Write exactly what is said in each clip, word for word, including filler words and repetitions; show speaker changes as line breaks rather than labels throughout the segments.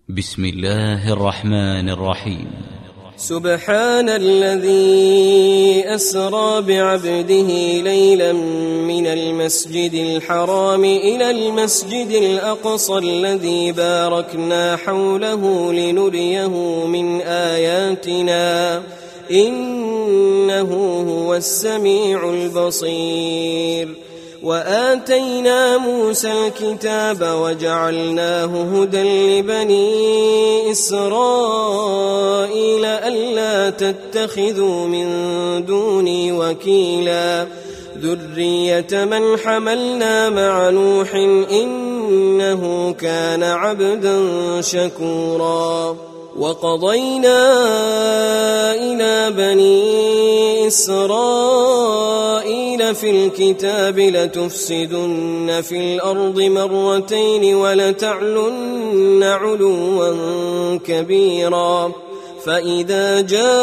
بسم الله الرحمن الرحيم.
سبحان الذي أسرى بعبده ليلا من المسجد الحرام إلى المسجد الأقصى الذي باركنا حوله لنريه من آياتنا إنه هو السميع البصير. وآتينا موسى الكتاب وجعلناه هدى لبني إسرائيل ألا تتخذوا من دوني وكيلا ذرية من حملنا مع نوح إنه كان عبدا شكورا. وقضينا إلى بني إسرائيل في الكتاب لتفسدن في الأرض مرتين ولتعلن علوا كبيرا. فإذا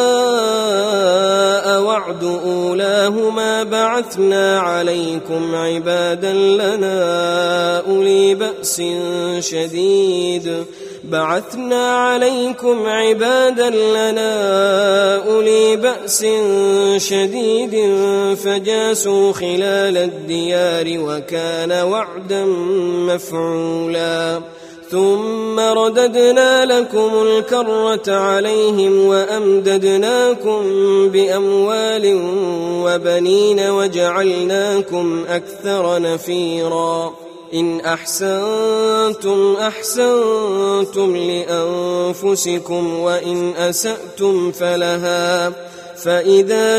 جاء وعد أولاهما بعثنا عليكم عبادا لنا أولي بأس شديد بعثنا عليكم عبادا لنا أولي بأس شديد فجاسوا خلال الديار وكان وعدا مفعولا. ثم رددنا لكم الكرة عليهم وأمددناكم بأموال وبنين وجعلناكم أكثر نفيرا. إن أحسنتم أحسنتم لأنفسكم وإن أسأتم فلها. فإذا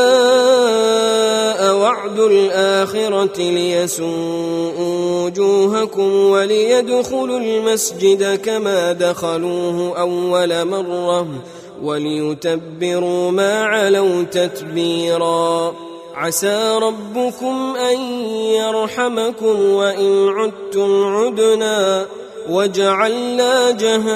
جاء وعد الآخرة ليسوءوا وجوهكم وليدخلوا المسجد كما دخلوه أول مرة وليتبروا ما علوا تتبيرا. عسى ربكم أن يرحمكم وإن عدتم عدنا وجعلنا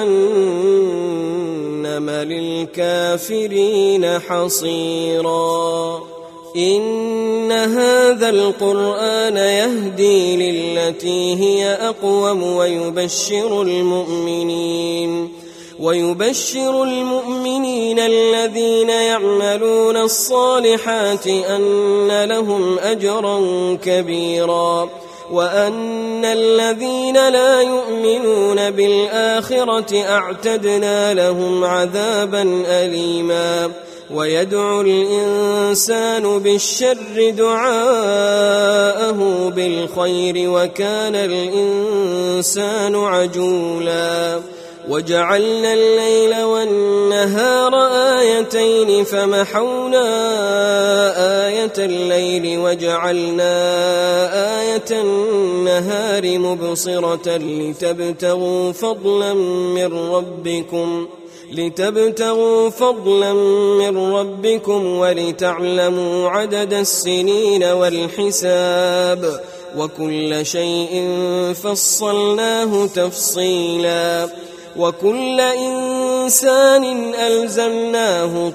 جهنم للكافرين حصيرا. إن هذا القرآن يهدي للتي هي أقوم ويبشر المؤمنين ويبشر المؤمنين الذين يعملون الصالحات أن لهم أجرا كبيرا وأن الذين لا يؤمنون بالآخرة أعتدنا لهم عذابا أليما. ويدعو الإنسان بالشر دعاءه بالخير وكان الإنسان عجولا. وجعلنا الليل والنهار آيتين فمحونا آية الليل وجعلنا آية النهار مبصرة لتبتغوا فضلا من ربكم لتبتغوا فضلا من ربكم ولتعلموا عدد السنين والحساب وكل شيء فصلناه تفصيلا. وكل إنسان ألزمناه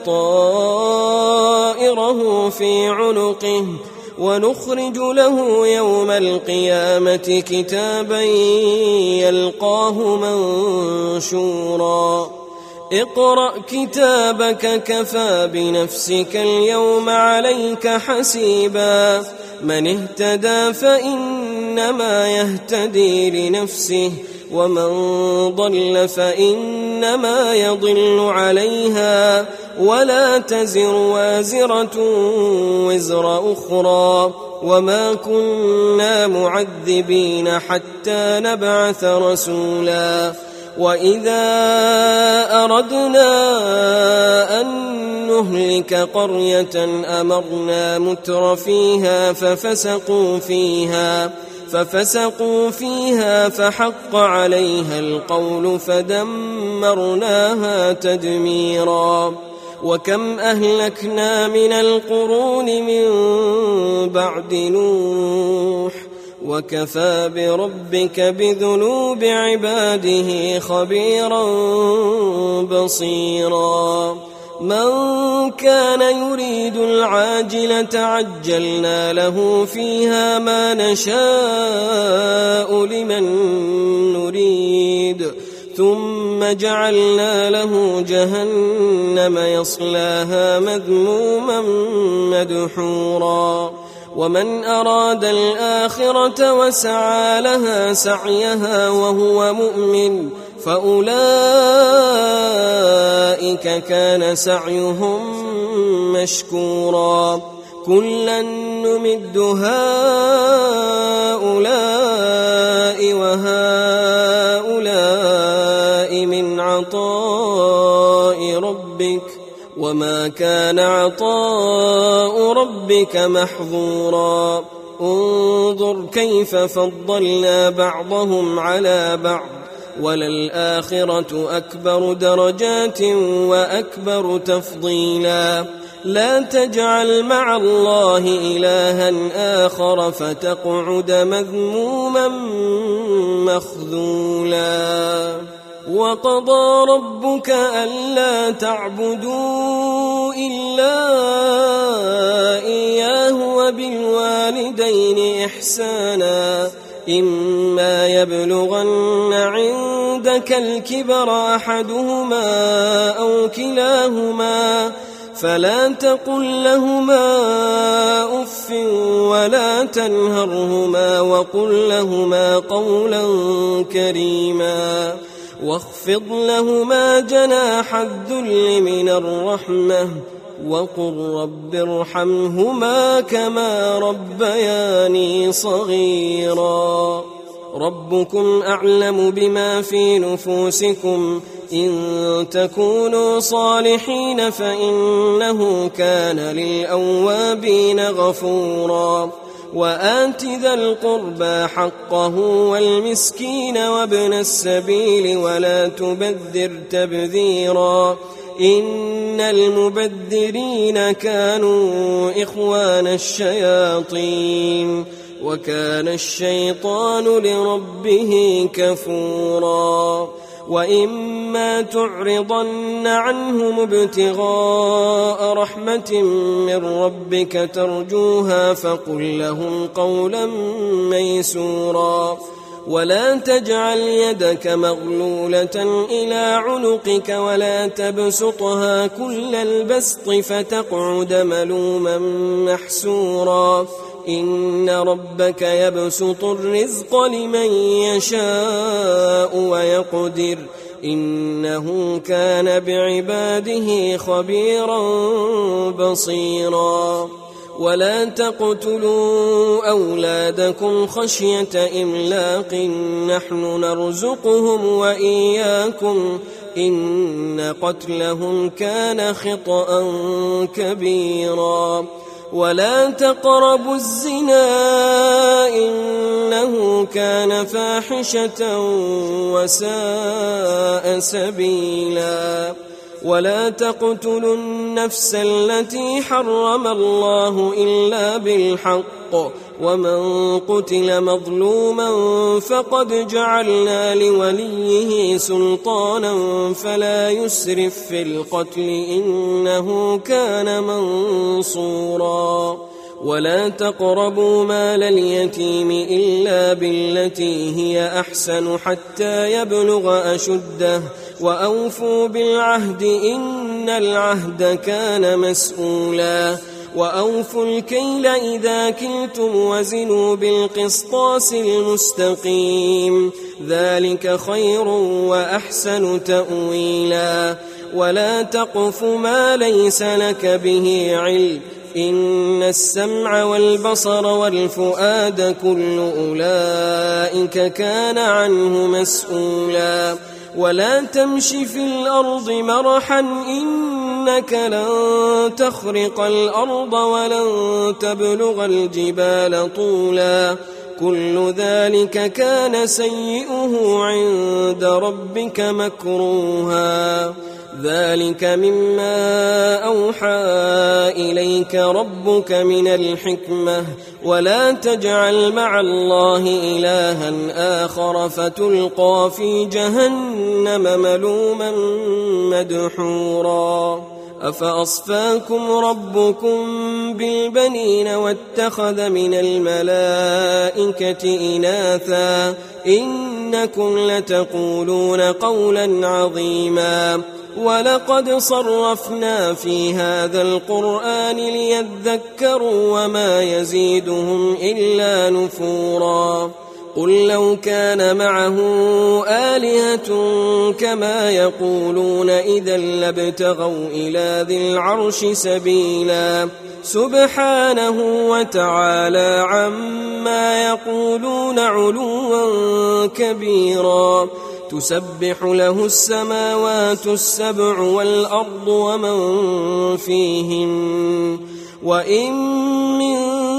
طائره في عنقه ونخرج له يوم القيامة كتابا يلقاه منشورا. اقرأ كتابك كفى بنفسك اليوم عليك حسيبا. من اهتدى فإنما يهتدي لنفسه ومن ضل فإنما يضل عليها ولا تزر وازرة وزر أخرى وما كنا معذبين حتى نبعث رسولا. وإذا أردنا أن نهلك قرية أمرنا متر فيها ففسقوا فيها ففسقوا فيها فحق عليها القول فدمرناها تدميرا. وكم أهلكنا من القرون من بعد نوح وكفى بربك بذنوب عباده خبيرا بصيرا. من كان يريد العاجلة عجلنا له فيها ما نشاء لمن نريد ثم جعلنا له جهنم يصلاها مذموما مدحورا ومن أراد الآخرة وسعى لها سعيها وهو مؤمن فأولئك كان سعيهم مشكورا كلا نمد هؤلاء وهؤلاء من عطاء ربك وما كان عطاء ربك محظورا انظر كيف فضلنا بعضهم على بعض وللآخرة أكبر درجات وأكبر تفضيلا لا تجعل مع الله إلها آخر فتقعد مذموما مخذولا وقضى ربك ألا تعبدوا إلا إياه وبالوالدين إحسانا إما يبلغن عندك الكبر أحدهما أو كلاهما فلا تقل لهما أف ولا تنهرهما وقل لهما قولا كريما واخفض لهما جناح الذل من الرحمة وقل رب ارحمهما كما ربياني صغيرا ربكم أعلم بما في نفوسكم إن تكونوا صالحين فإنه كان للأوابين غفورا وآت ذا القربى حقه والمسكين وابن السبيل ولا تبذر تبذيرا إن المبذرين كانوا إخوان الشياطين وكان الشيطان لربه كفورا وإما تعرضن عنهم ابتغاء رحمة من ربك ترجوها فقل لهم قولا ميسورا ولا تجعل يدك مغلولة إلى عنقك ولا تبسطها كل البسط فتقعد ملوما محسورا إن ربك يبسط الرزق لمن يشاء ويقدر إنه كان بعباده خبيرا بصيرا ولا تقتلوا أولادكم خشية إملاق نحن نرزقهم وإياكم إن قتلهم كان خطأ كبيرا ولا تقربوا الزنا إنه كان فاحشة وساء سبيلا ولا تقتلوا النفس التي حرم الله إلا بالحق ومن قتل مظلوما فقد جعلنا لوليه سلطانا فلا يسرف في القتل إنه كان منصورا ولا تقربوا مال اليتيم إلا بالتي هي أحسن حتى يبلغ أشده وأوفوا بالعهد إن العهد كان مسؤولا وأوفوا الكيل إذا كلتم وزنوا بالقسطاس المستقيم ذلك خير وأحسن تأويلا ولا تقف ما ليس لك به علم إن السمع والبصر والفؤاد كل أولئك كان عنه مسؤولا ولا تمش في الأرض مرحا إنك لن تخرق الأرض ولن تبلغ الجبال طولا كل ذلك كان سيئه عند ربك مكروها ذلك مما أوحى إليك ربك من الحكمة ولا تجعل مع الله إلها آخر فتلقى في جهنم ملوما مدحورا أفأصفاكم ربكم بالبنين واتخذ من الملائكة إناثا إن إنكم لتقولون قولا عظيما ولقد صرفنا في هذا القرآن ليذكروا وما يزيدهم إلا نفورا قل لو كان معه آلهة كما يقولون إذا لابتغوا إلى ذي العرش سبيلا سبحانه وتعالى عما يقولون علوا كبيرا تسبح له السماوات السبع والأرض ومن فيهن وإن من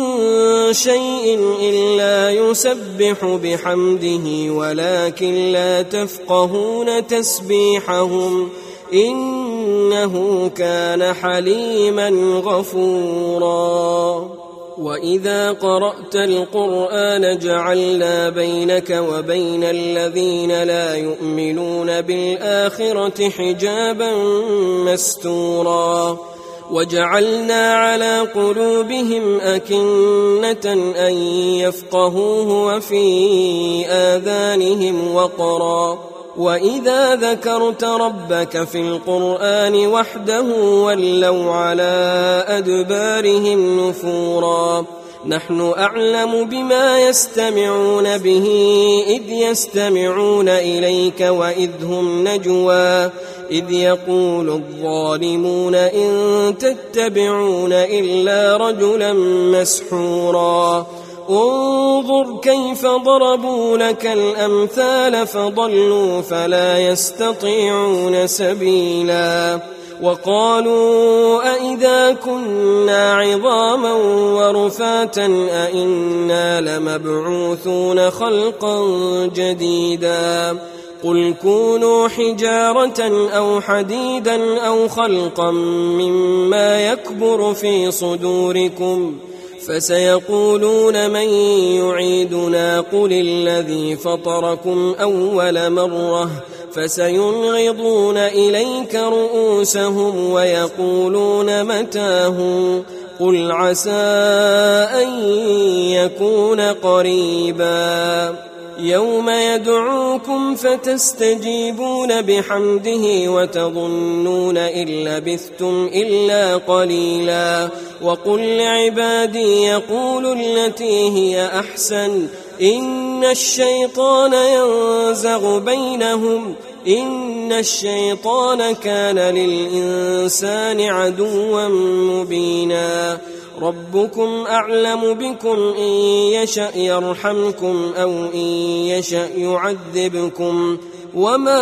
شيء إلا يسبح بحمده ولكن لا تفقهون تسبيحهم إنه كان حليما غفورا وإذا قرأت القرآن جعلنا بينك وبين الذين لا يؤمنون بالآخرة حجابا مستورا وجعلنا على قلوبهم أكنة أن يفقهوه وفي آذانهم وقرا وإذا ذكرت ربك في القرآن وحده ولوا على أدبارهم نفورا نحن أعلم بما يستمعون به إذ يستمعون إليك وإذ هم نجوى إذ يقول الظالمون إن تتبعون إلا رجلا مسحورا انظر كيف ضربوا لك الأمثال فضلوا فلا يستطيعون سبيلا وقالوا أئذا كنا عظاما ورفاتا أئنا لمبعوثون خلقا جديدا قل كونوا حجارة أو حديدا أو خلقا مما يكبر في صدوركم فسيقولون من يعيدنا قل الذي فطركم أول مرة فسينغضون إليك رؤوسهم ويقولون متاه قل عسى أن يكون قريبا يوم يدعوكم فتستجيبون بحمده وتظنون إن لبثتم إلا قليلا وقل لعبادي يقولوا التي هي أحسن إن الشيطان ينزغ بينهم إن الشيطان كان للإنسان عدوا مبينا ربكم أعلم بكم إن يشأ يرحمكم أو إن يشأ يعذبكم وما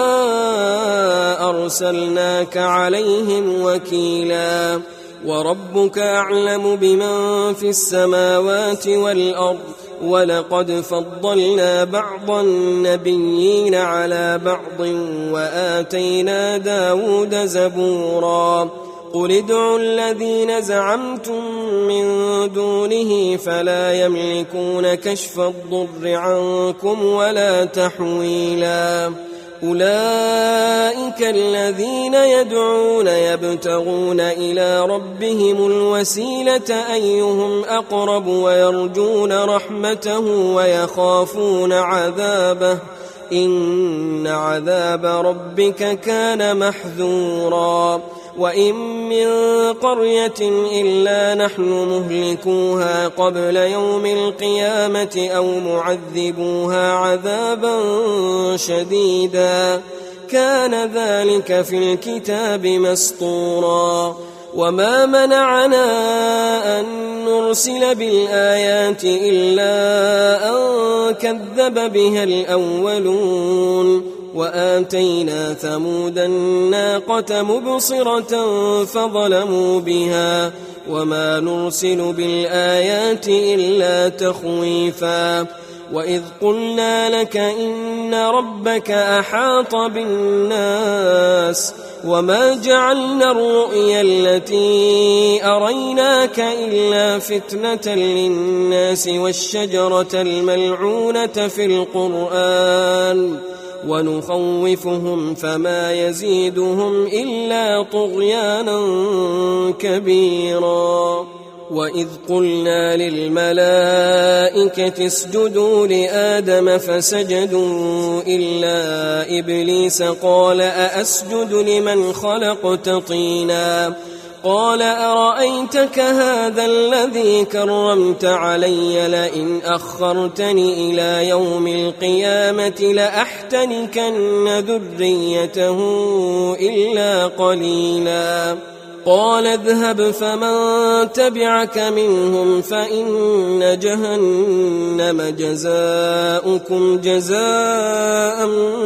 أرسلناك عليهم وكيلا وربك أعلم بمن في السماوات والأرض ولقد فضلنا بعض النبيين على بعض وآتينا داود زبورا قل ادعوا الذين زعمتم من دونه فلا يملكون كشف الضر عنكم ولا تحويلا أولئك الذين يدعون يبتغون إلى ربهم الوسيلة أيهم أقرب ويرجون رحمته ويخافون عذابه إن عذاب ربك كان محذورا وإن من قرية إلا نحن مهلكوها قبل يوم القيامة أو معذبوها عذابا شديدا كان ذلك في الكتاب مسطورا وما منعنا أن نرسل بالآيات إلا أن كذب بها الأولون وآتينا ثمود الناقة مبصرة فظلموا بها وما نرسل بالآيات إلا تخويفا وإذ قلنا لك إن ربك أحاط بالناس وما جعلنا الرؤيا التي أريناك إلا فتنة للناس والشجرة الملعونة في القرآن ونخوفهم فما يزيدهم إلا طغيانا كبيرا وإذ قلنا للملائكة اسجدوا لآدم فسجدوا إلا إبليس قال أأسجد لمن خلقت طينا قال أرأيتك هذا الذي كرمت علي لئن أخرتني إلى يوم القيامة لأحتنكن ذريته إلا قليلا قال اذهب فمن تبعك منهم فإن جهنم جزاؤكم جزاء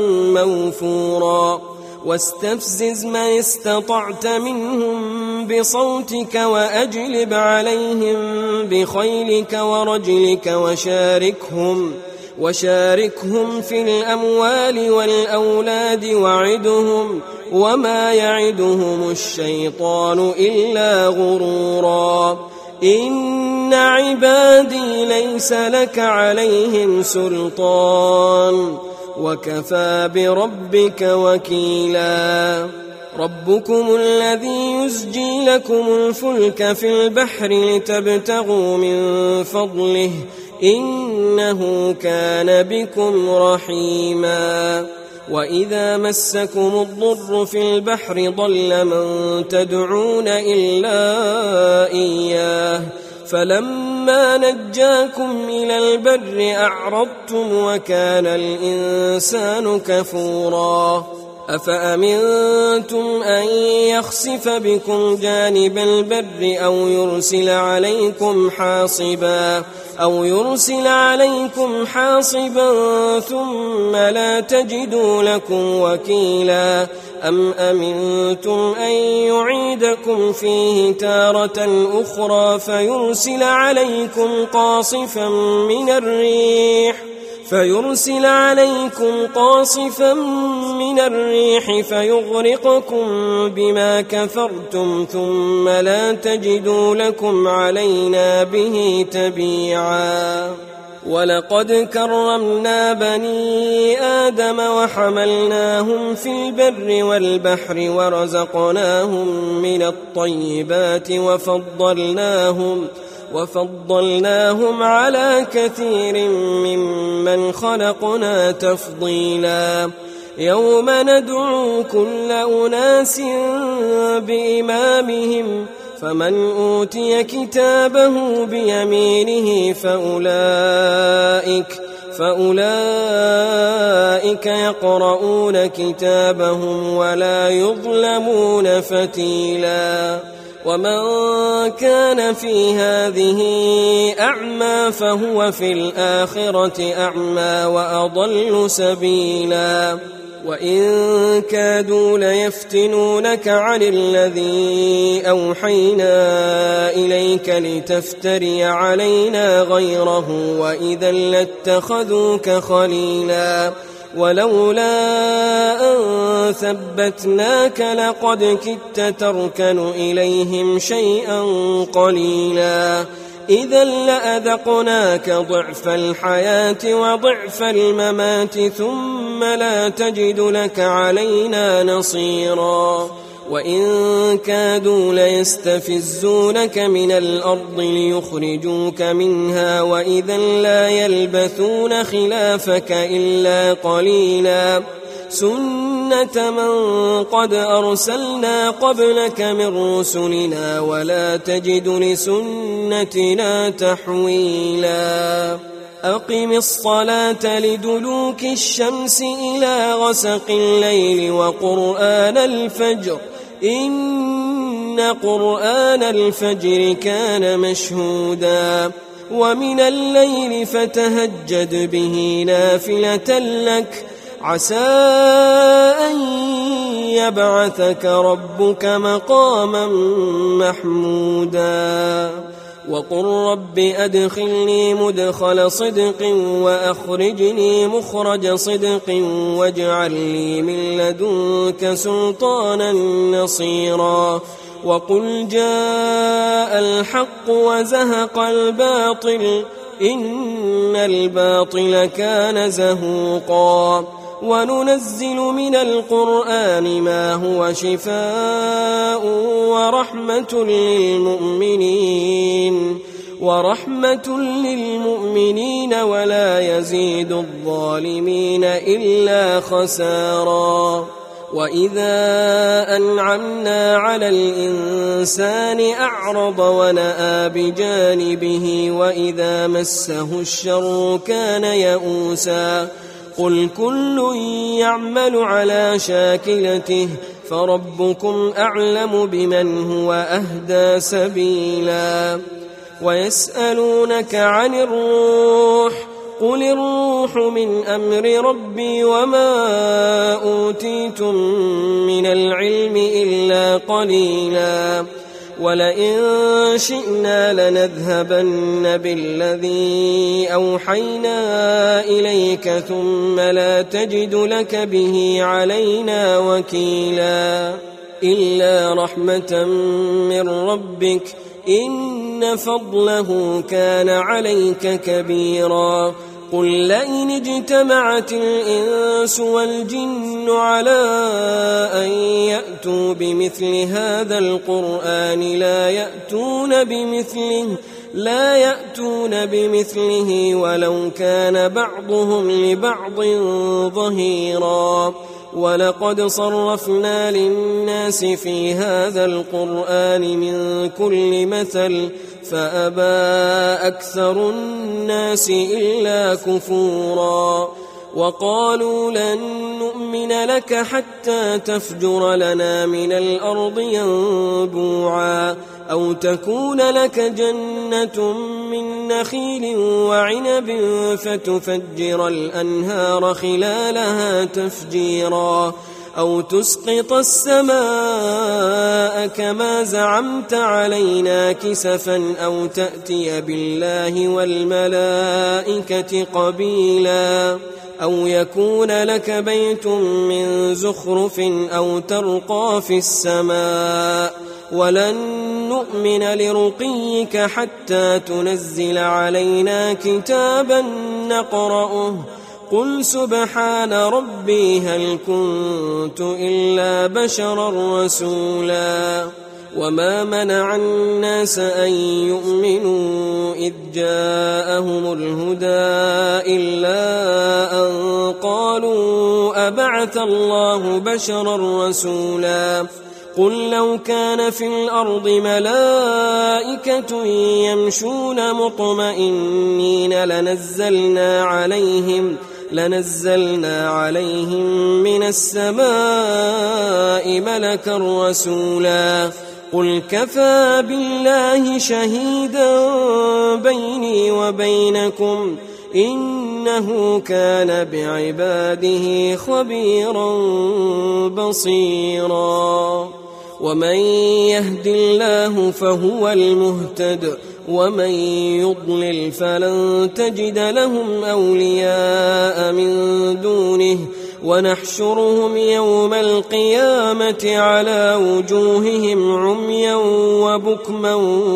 موفورا واستفزز من استطعت منهم بصوتك وأجلب عليهم بخيلك ورجلك وشاركهم وشاركهم في الأموال والأولاد وعدهم وما يعدهم الشيطان إلا غرورا إن عبادي ليس لك عليهم سلطان وكفى بربك وكيلا ربكم الذي يزجي لكم الفلك في البحر لتبتغوا من فضله إنه كان بكم رحيما وإذا مسكم الضر في البحر ضل من تدعون إلا إياه فلما نجاكم إلى البر أعرضتم وكان الإنسان كفورا أفأمنتم أن يخسف بكم جانب البر أو يرسل عليكم حاصبا أو يرسل عليكم حاصبا ثم لا تجدوا لكم وكيلا أم أمنتم أن يعيدكم فيه تارة أخرى فيرسل عليكم قاصفا من الريح فيرسل عليكم قاصفا من الريح فيغرقكم بما كفرتم ثم لا تجدوا لكم علينا به تبيعا ولقد كرمنا بني آدم وحملناهم في البر والبحر ورزقناهم من الطيبات وفضلناهم وفضلناهم على كثير ممن خلقنا تفضيلا يوم ندعو كل أناس بإمامهم فمن أوتي كتابه بيمينه فأولئك فأولئك يقرؤون كتابهم ولا يظلمون فتيلا ومن كان في هذه أعمى فهو في الآخرة أعمى وأضل سبيلا وإن كادوا ليفتنونك عن الذي أوحينا إليك لتفتري علينا غيره وإذا لاتخذوك خليلا ولولا أن ثبتناك لقد كدت تركن إليهم شيئا قليلا إذا لأذقناك ضعف الحياة وضعف الممات ثم لا تجد لك علينا نصيرا وإن كادوا ليستفزونك من الأرض ليخرجوك منها وإذا لا يلبثون خلافك إلا قليلا سنة من قد أرسلنا قبلك من رسلنا ولا تجد لسنتنا تحويلا أقم الصلاة لدلوك الشمس إلى غسق الليل وقرآن الفجر إن قرآن الفجر كان مشهودا ومن الليل فتهجد به نافلة لك عسى أن يبعثك ربك مقاما محمودا وقل رب أدخلني مدخل صدق وأخرجني مخرج صدق واجعل لي من لدنك سلطانا نصيرا وقل جاء الحق وزهق الباطل إن الباطل كان زهوقا وننزل من القرآن ما هو شفاء ورحمة للمؤمنين ورحمة للمؤمنين ولا يزيد الظالمين إلا خسارا. وإذا أنعمنا على الإنسان أعرض ونأى بجانبه وإذا مسه الشر كان يئوسا. قل كل يعمل على شاكلته فربكم أعلم بمن هو أهدى سبيلا. ويسألونك عن الروح قل الروح من أمر ربي وما أوتيتم من العلم إلا قليلا. ولئن شئنا لنذهبن بالذي أوحينا إليك ثم لا تجد لك به علينا وكيلا. إلا رحمة من ربك إن فضله كان عليك كبيرا. قل لئن اجتمعت الإنس والجن على أن يأتوا بمثل هذا القرآن لا يأتون بمثله لا يأتون بمثله ولو كان بعضهم لبعض ظهيرا. ولقد صرفنا للناس في هذا القرآن من كل مثل فأبى أكثر الناس إلا كفورا. وقالوا لن نؤمن لك حتى تفجر لنا من الأرض ينبوعا أو تكون لك جنة من نخيل وعنب فتفجر الأنهار خلالها تفجيرا أو تسقط السماء كما زعمت علينا كسفا أو تأتي بالله والملائكة قبيلا أو يكون لك بيت من زخرف أو ترقى في السماء ولن نؤمن لرقيك حتى تنزل علينا كتابا نقرأه قل سبحان ربي هل كنت إلا بشرا رسولا. وما منع الناس أن يؤمنوا إذ جاءهم الهدى إلا أن قالوا أبعث الله بشرا رسولا. قل لو كان في الأرض ملائكة يمشون مطمئنين لنزلنا عليهم لنزلنا عليهم من السماء ملكا رسولا. قل كفى بالله شهيدا بيني وبينكم إنه كان بعباده خبيرا بصيرا. ومن يهد الله فهو المهتد ومن يضلل فلن تجد لهم أولياء من دونه ونحشرهم يوم القيامة على وجوههم عميا وبكما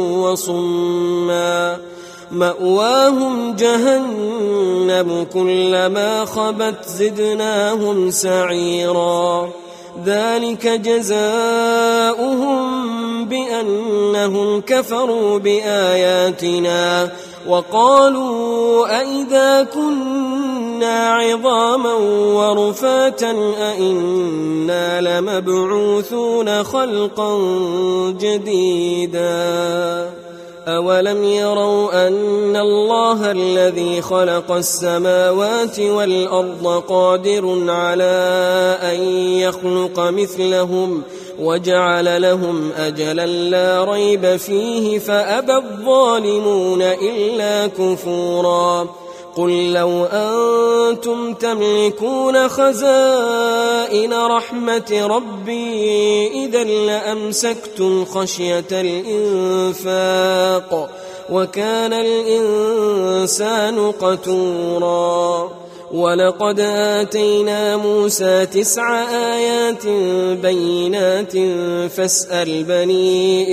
وصما مأواهم جهنم كلما خبت زدناهم سعيرا. ذلك جزاؤهم بأنهم كفروا بآياتنا وقالوا أئذا كنا عظاما ورفاتا أئنا لمبعوثون خلقا جديدا. أولم يروا أن الله الذي خلق السماوات والأرض قادر على أن يخلق مثلهم وجعل لهم أجلا لا ريب فيه فأبى الظالمون إلا كفورا. قل لو أنتم تملكون خزائن رحمة ربي إذا لأمسكتم خشية الإنفاق وكان الإنسان قتورا. ولقد آتينا موسى تسع آيات بينات فاسأل بني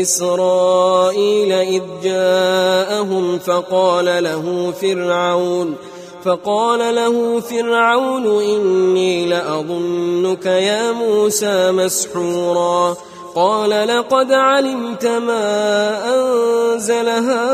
إسرائيل إذ جاءهم فقال له فرعون فقال له فرعون إني لأظنك يا موسى مسحورا قال لقد علمت ما أنزل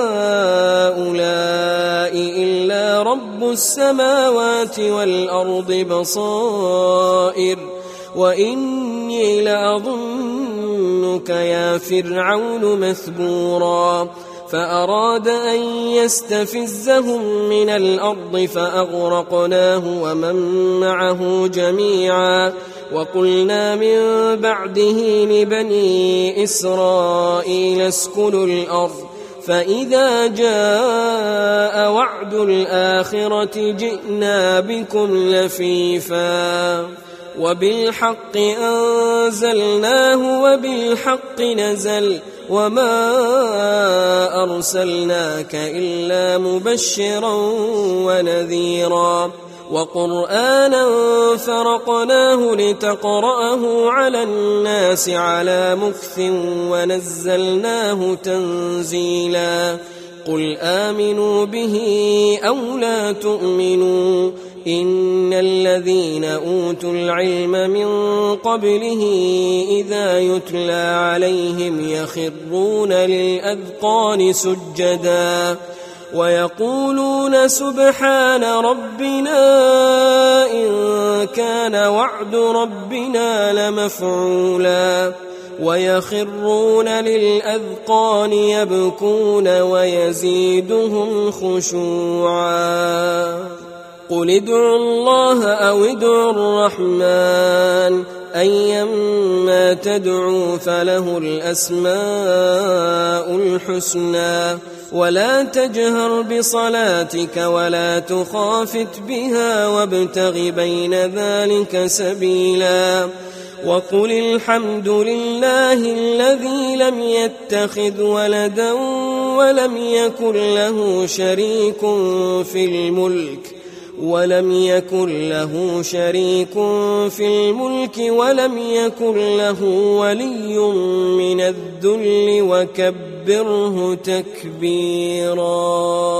هؤلاء إلا رب السماوات والأرض بصائر وإني لأظنك يا فرعون مثبورا فأراد أن يستفزهم من الأرض فأغرقناه ومن معه جميعا وقلنا من بعده لبني إسرائيل اسكنوا الأرض فإذا جاء وعد الآخرة جئنا بكم لفيفا وبالحق أنزلناه وبالحق نزل وما أرسلناك إلا مبشرا ونذيرا وقرآنا فرقناه لتقرأه على الناس على مكث ونزلناه تنزيلا قل آمنوا به أو لا تؤمنوا إن الذين أوتوا العلم من قبله إذا يتلى عليهم يخرون للأذقان سجدا ويقولون سبحان ربنا إن كان وعد ربنا لمفعولا ويخرون للأذقان يبكون ويزيدهم خشوعا قل ادعوا الله أو ادعوا الرحمن أيما تدعوا فله الأسماء الحسنى ولا تجهر بصلاتك ولا تخافت بها وابتغ بين ذلك سبيلا وقل الحمد لله الذي لم يتخذ ولدا ولم يكن له شريك في الملك ولم يكن له شريك في الملك ولم يكن له ولي من الذل وكبره تكبيرا.